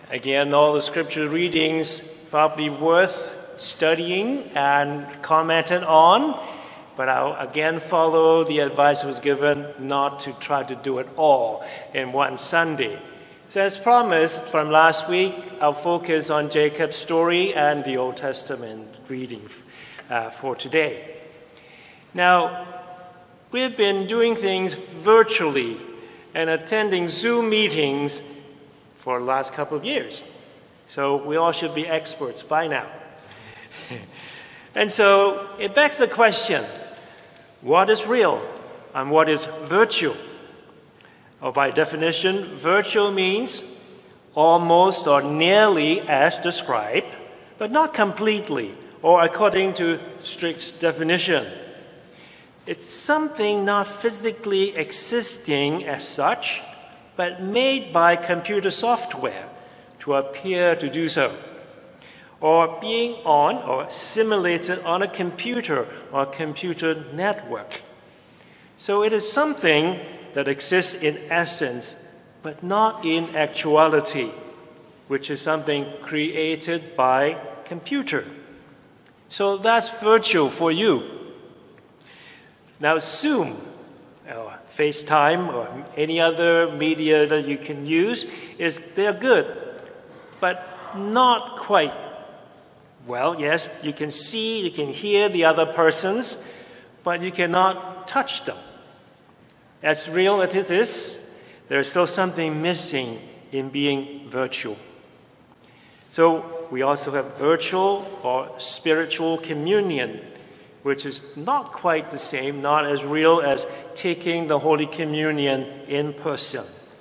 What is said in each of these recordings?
Again, all the scripture readings probably worth studying and commented on, but I'll again follow the advice that was given not to try to do it all in one Sunday. So as promised from last week, I'll focus on Jacob's story and the Old Testament reading for today. Now, we've been doing things virtually and attending Zoom meetings for the last couple of years. So we all should be experts by now. And so it begs the question, what is real and what is virtue? Or by definition, virtue means almost or nearly as described, but not completely or according to strict definition. It's something not physically existing as such, but made by computer software to appear to do so, or being on or simulated on a computer or computer network. So it is something that exists in essence, but not in actuality, which is something created by computer. So that's virtue for you. Now Zoom, or FaceTime, or any other media that you can use, they're good, but not quite. Well, yes, you can see, you can hear the other persons, but you cannot touch them. As real as it is, there's still something missing in being virtual. So we also have virtual or spiritual communion, which is not quite the same, not as real as taking the Holy Communion in person.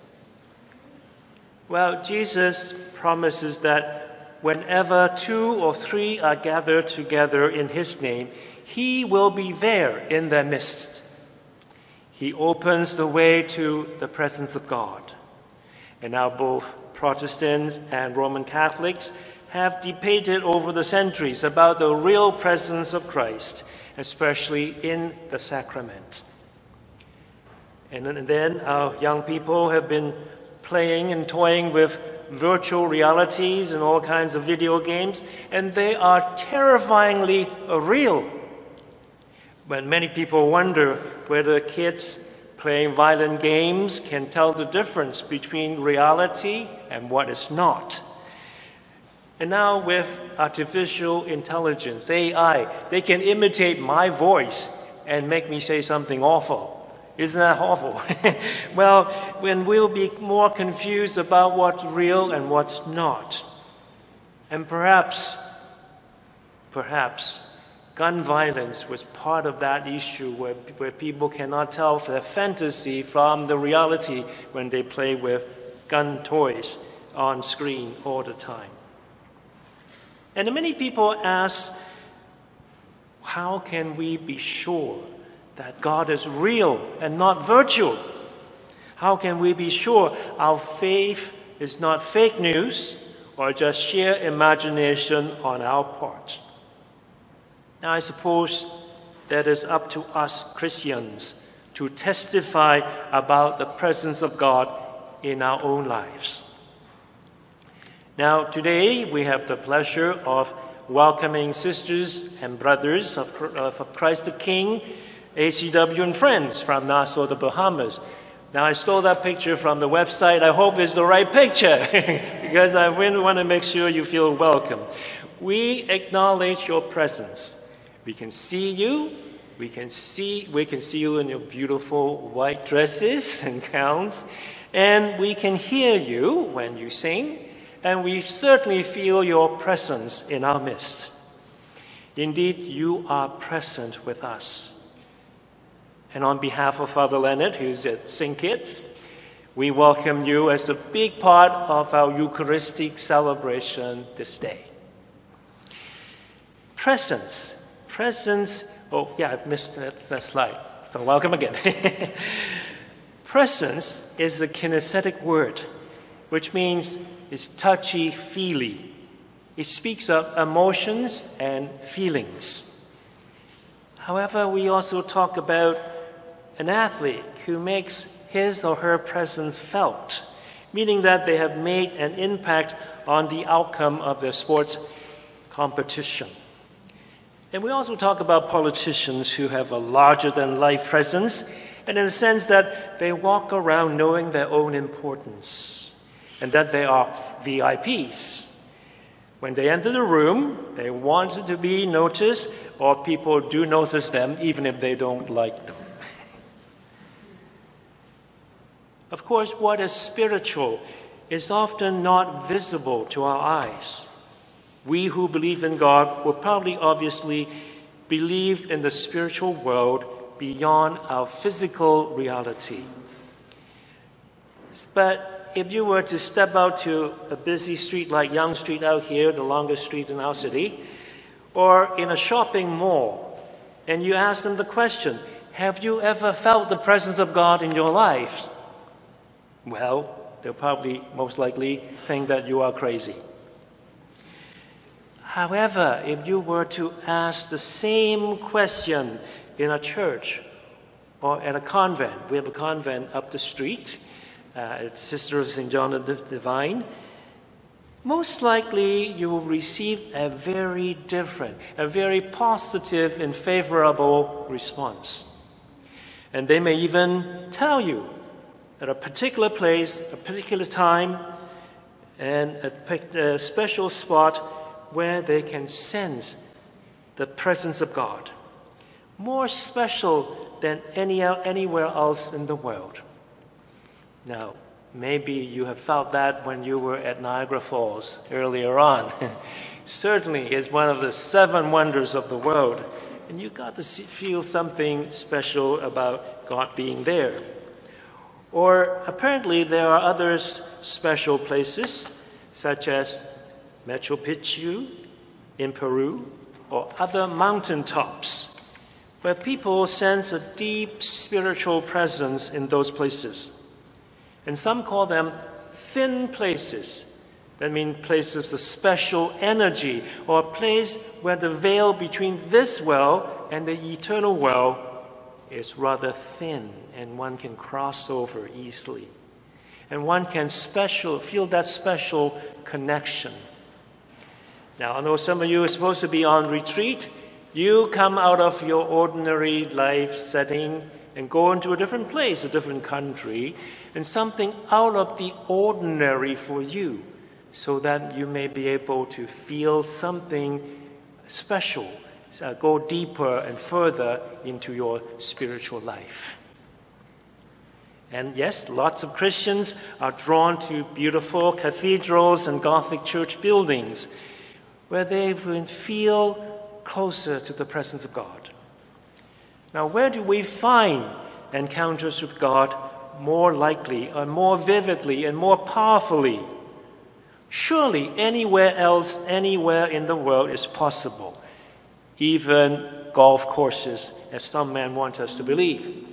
Well, Jesus promises that whenever 2 or 3 are gathered together in His name, He will be there in their midst. He opens the way to the presence of God. And now both Protestants and Roman Catholics have debated over the centuries about the real presence of Christ, especially in the sacrament. And then our young people have been playing and toying with virtual realities and all kinds of video games, and they are terrifyingly real. But many people wonder whether kids playing violent games can tell the difference between reality and what is not. And now with artificial intelligence, AI, they can imitate my voice and make me say something awful. Isn't that awful? Well, when we'll be more confused about what's real and what's not. And perhaps gun violence was part of that issue where people cannot tell their fantasy from the reality when they play with gun toys on screen all the time. And many people ask, how can we be sure that God is real and not virtual? How can we be sure our faith is not fake news or just sheer imagination on our part? Now, I suppose that is up to us Christians to testify about the presence of God in our own lives. Now, today we have the pleasure of welcoming sisters and brothers of Christ the King, ACW and friends from Nassau, the Bahamas. Now, I stole that picture from the website. I hope it's the right picture because I really want to make sure you feel welcome. We acknowledge your presence. We can see you. We can see you in your beautiful white dresses and gowns, and we can hear you when you sing. And we certainly feel your presence in our midst. Indeed, you are present with us. And on behalf of Father Leonard, who's at St. Kitts, we welcome you as a big part of our Eucharistic celebration this day. Presence. Oh, yeah, I've missed that slide. So welcome again. Presence is a kinesthetic word, which means it's touchy-feely. It speaks of emotions and feelings. However, we also talk about an athlete who makes his or her presence felt, meaning that they have made an impact on the outcome of their sports competition. And we also talk about politicians who have a larger-than-life presence, and in the sense that they walk around knowing their own importance, and that they are VIPs. When they enter the room, they want to be noticed, or people do notice them, even if they don't like them. Of course, what is spiritual is often not visible to our eyes. We who believe in God will probably obviously believe in the spiritual world beyond our physical reality. But if you were to step out to a busy street like Yonge Street out here, the longest street in our city, or in a shopping mall, and you ask them the question, have you ever felt the presence of God in your life? Well, they'll probably most likely think that you are crazy. However, if you were to ask the same question in a church or at a convent, we have a convent up the street, it's Sister of St. John the Divine, most likely you will receive a very different, a very positive and favorable response. And they may even tell you at a particular place, a particular time, and a special spot where they can sense the presence of God, more special than anywhere else in the world. Now, maybe you have felt that when you were at Niagara Falls earlier on. Certainly, it's one of the 7 wonders of the world, and you got to feel something special about God being there. Or apparently there are other special places, such as Machu Picchu in Peru, or other mountaintops, where people sense a deep spiritual presence in those places. And some call them thin places. That means places of special energy, or a place where the veil between this world and the eternal world is rather thin, and one can cross over easily. And one can feel that special connection. Now, I know some of you are supposed to be on retreat. You come out of your ordinary life setting and go into a different place, a different country, and something out of the ordinary for you, so that you may be able to feel something special, go deeper and further into your spiritual life. And yes, lots of Christians are drawn to beautiful cathedrals and Gothic church buildings, where they will feel closer to the presence of God. Now, where do we find encounters with God more likely, or more vividly, and more powerfully? Surely anywhere else, anywhere in the world is possible. Even golf courses, as some men want us to believe.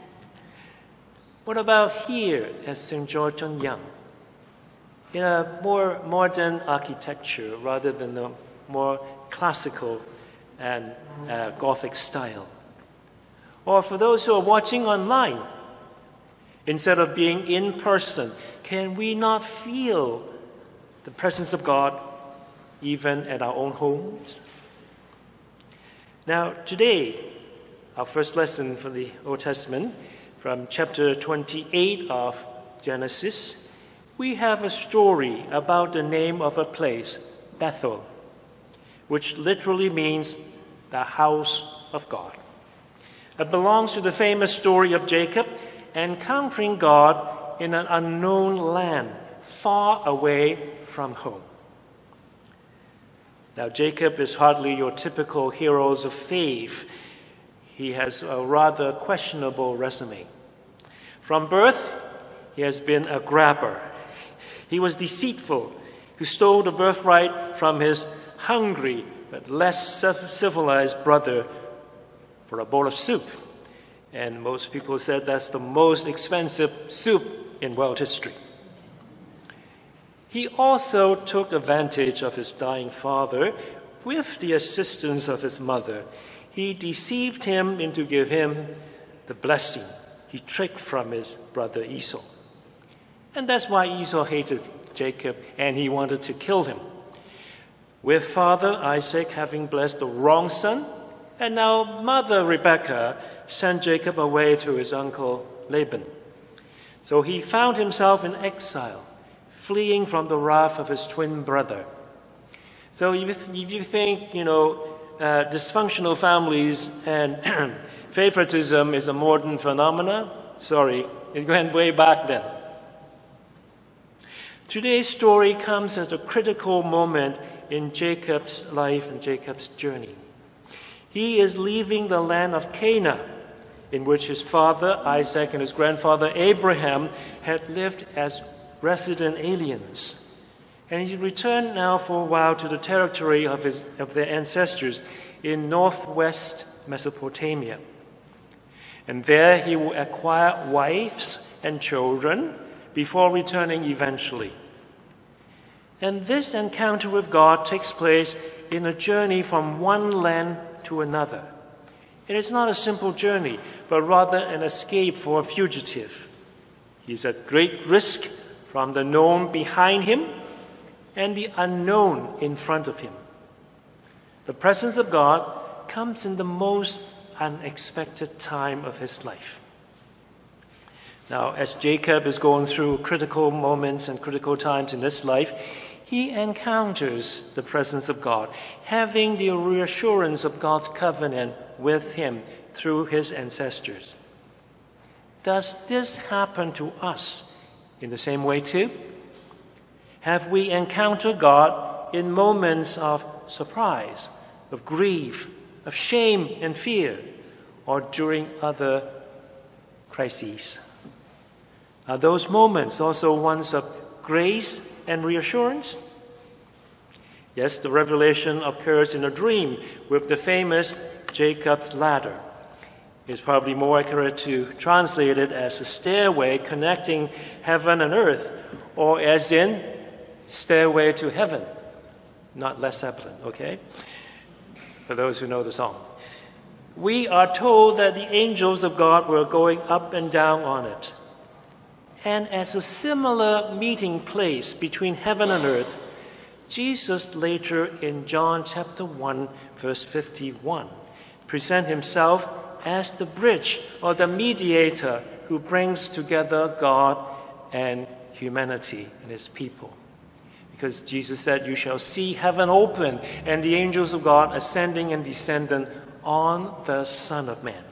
What about here at St. George on Yonge? In a more modern architecture rather than the more classical and Gothic style. Or for those who are watching online, instead of being in person, can we not feel the presence of God even at our own homes? Now, today, our first lesson from the Old Testament, from chapter 28 of Genesis, we have a story about the name of a place, Bethel, which literally means the house of God. It belongs to the famous story of Jacob encountering God in an unknown land, far away from home. Now, Jacob is hardly your typical heroes of faith. He has a rather questionable resume. From birth, he has been a grabber. He was deceitful, who stole the birthright from his hungry but less civilized brother for a bowl of soup. And most people said that's the most expensive soup in world history. He also took advantage of his dying father with the assistance of his mother. He deceived him into giving him the blessing he tricked from his brother Esau. And that's why Esau hated Jacob and he wanted to kill him. With father Isaac having blessed the wrong son, and now mother Rebekah sent Jacob away to his uncle Laban. So he found himself in exile, fleeing from the wrath of his twin brother. So if you think, dysfunctional families and favoritism is a modern phenomenon, sorry, it went way back then. Today's story comes at a critical moment in Jacob's life and Jacob's journey. He is leaving the land of Canaan, in which his father Isaac and his grandfather Abraham had lived as resident aliens. And he returned now for a while to the territory of their ancestors in northwest Mesopotamia. And there he will acquire wives and children before returning eventually. And this encounter with God takes place in a journey from one land to another. It is not a simple journey, but rather an escape for a fugitive. He is at great risk from the known behind him and the unknown in front of him. The presence of God comes in the most unexpected time of his life. Now, as Jacob is going through critical moments and critical times in his life, he encounters the presence of God, having the reassurance of God's covenant with him through his ancestors. Does this happen to us in the same way too? Have we encountered God in moments of surprise, of grief, of shame and fear, or during other crises? Are those moments also ones of grace and reassurance? Yes, the revelation occurs in a dream with the famous Jacob's ladder. It's probably more accurate to translate it as a stairway connecting heaven and earth, or as in Stairway to Heaven, not Led Zeppelin, okay? For those who know the song. We are told that the angels of God were going up and down on it. And as a similar meeting place between heaven and earth, Jesus later in John chapter 1, verse 51, presents himself as the bridge or the mediator who brings together God and humanity and his people. Because Jesus said, "You shall see heaven open and the angels of God ascending and descending on the Son of Man."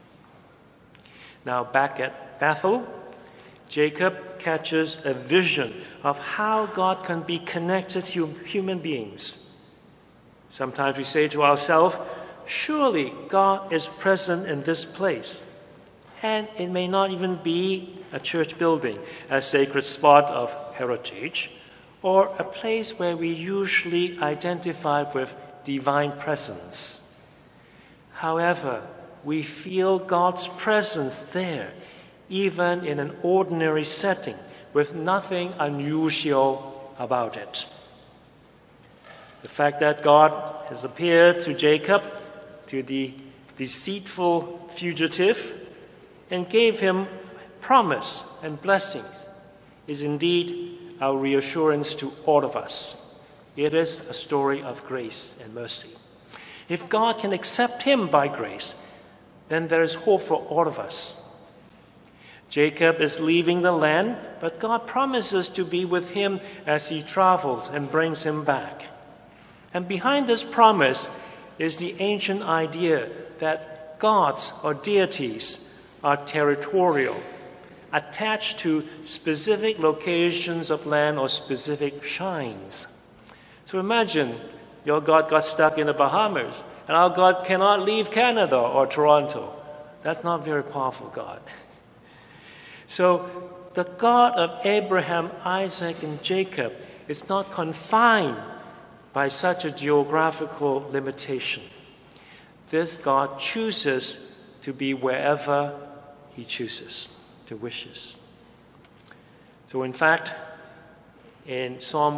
Now back at Bethel, Jacob catches a vision of how God can be connected to human beings. Sometimes we say to ourselves, surely God is present in this place. And it may not even be a church building, a sacred spot of heritage, or a place where we usually identify with divine presence. However, we feel God's presence there, even in an ordinary setting, with nothing unusual about it. The fact that God has appeared to Jacob, to the deceitful fugitive, and gave him promise and blessings, is indeed our reassurance to all of us. It is a story of grace and mercy. If God can accept him by grace, then there is hope for all of us. Jacob is leaving the land, but God promises to be with him as he travels and brings him back. And behind this promise is the ancient idea that gods or deities are territorial, attached to specific locations of land or specific shrines. So imagine your God got stuck in the Bahamas, and our God cannot leave Canada or Toronto. That's not very powerful God. So the God of Abraham, Isaac, and Jacob is not confined by such a geographical limitation. This God chooses to be wherever he chooses, to wishes. So in fact, in Psalm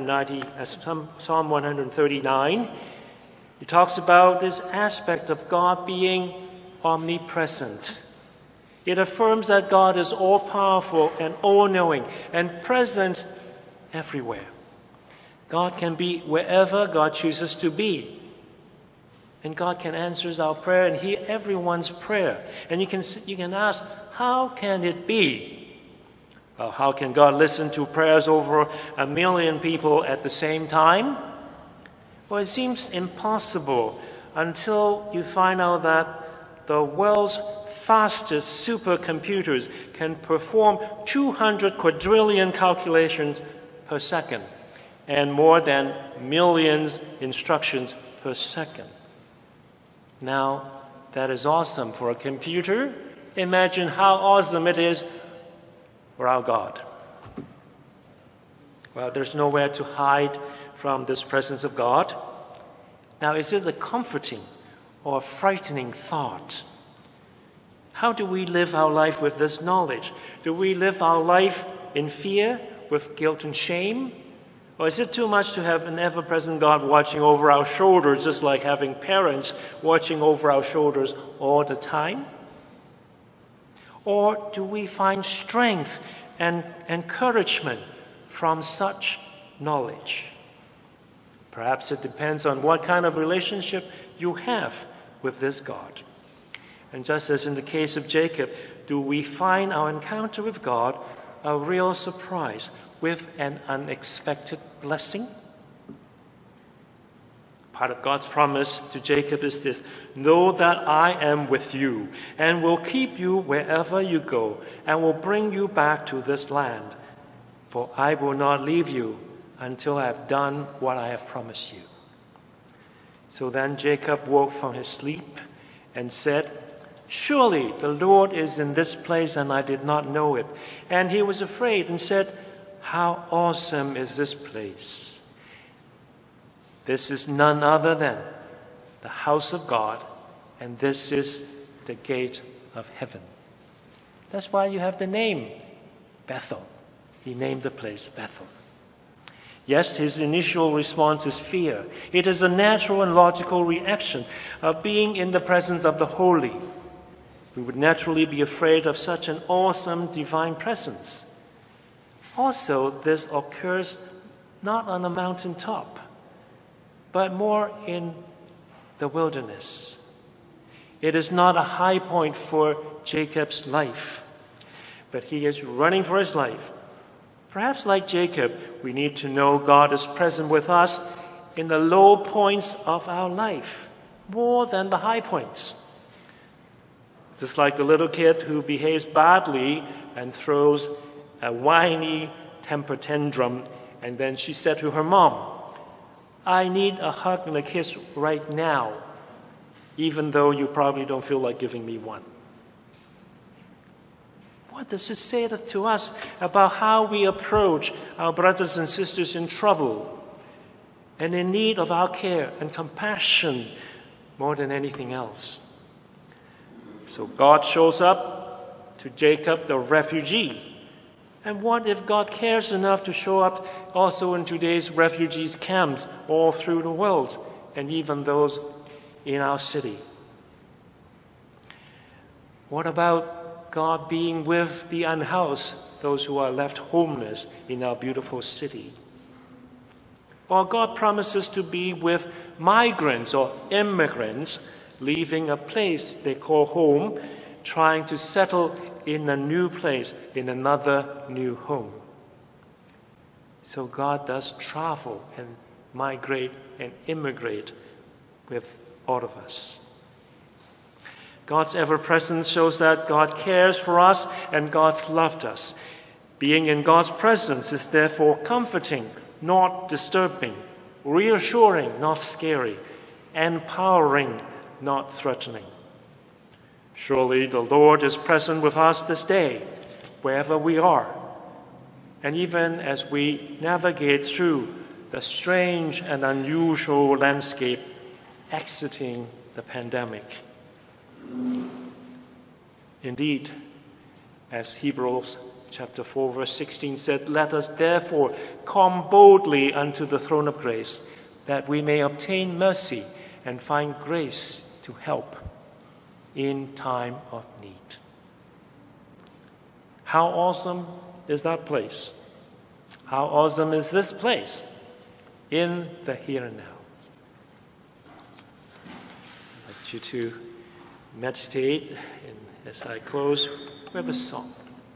139, it talks about this aspect of God being omnipresent. It affirms that God is all-powerful and all-knowing and present everywhere. God can be wherever God chooses to be. And God can answer our prayer and hear everyone's prayer. And you can ask, how can it be? Well, how can God listen to prayers over 1 million people at the same time? Well, it seems impossible until you find out that the world's fastest supercomputers can perform 200 quadrillion calculations per second and more than millions instructions per second. Now, that is awesome for a computer. Imagine how awesome it is for our God. Well, there's nowhere to hide from this presence of God. Now, is it a comforting or a frightening thought? How do we live our life with this knowledge? Do we live our life in fear, with guilt and shame? Or is it too much to have an ever-present God watching over our shoulders, just like having parents watching over our shoulders all the time? Or do we find strength and encouragement from such knowledge? Perhaps it depends on what kind of relationship you have with this God. And just as in the case of Jacob, do we find our encounter with God a real surprise with an unexpected blessing? Part of God's promise to Jacob is this: know that I am with you and will keep you wherever you go and will bring you back to this land. For I will not leave you until I have done what I have promised you. So then Jacob woke from his sleep and said, surely the Lord is in this place and I did not know it. And he was afraid and said, how awesome is this place? This is none other than the house of God, and this is the gate of heaven. That's why you have the name Bethel. He named the place Bethel. Yes, his initial response is fear. It is a natural and logical reaction of being in the presence of the holy. We would naturally be afraid of such an awesome divine presence. Also, this occurs not on a mountaintop, but more in the wilderness. It is not a high point for Jacob's life, but he is running for his life. Perhaps like Jacob, we need to know God is present with us in the low points of our life, more than the high points. Just like the little kid who behaves badly and throws a whiny temper tantrum, and then she said to her mom, I need a hug and a kiss right now, even though you probably don't feel like giving me one. What does it say to us about how we approach our brothers and sisters in trouble and in need of our care and compassion more than anything else? So God shows up to Jacob, the refugee. And what if God cares enough to show up also in today's refugees' camps all through the world, and even those in our city? What about God being with the unhoused, those who are left homeless in our beautiful city? Or God promises to be with migrants or immigrants leaving a place they call home, trying to settle in a new place, in another new home. So God does travel and migrate and immigrate with all of us. God's ever-presence shows that God cares for us and God's loved us. Being in God's presence is therefore comforting, not disturbing, reassuring, not scary, empowering, not threatening. Surely the Lord is present with us this day, wherever we are, and even as we navigate through the strange and unusual landscape exiting the pandemic. Indeed, as Hebrews chapter 4, verse 16 said, let us therefore come boldly unto the throne of grace, that we may obtain mercy and find grace to help in time of need. How awesome is that place? How awesome is this place in the here and now? I'd like you to meditate, and as I close, we have a song.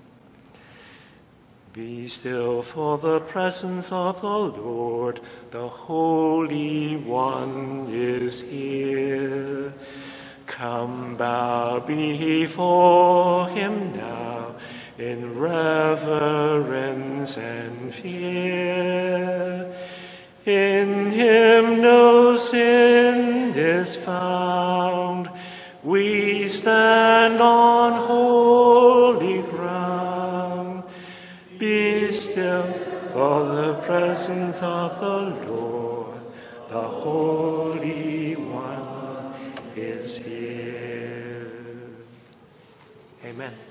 Be still for the presence of the Lord, the Holy One is here. Come bow before him now in reverence and fear. In him no sin is found. We stand on holy ground. Be still for the presence of the Lord, the Holy One is here. Amen.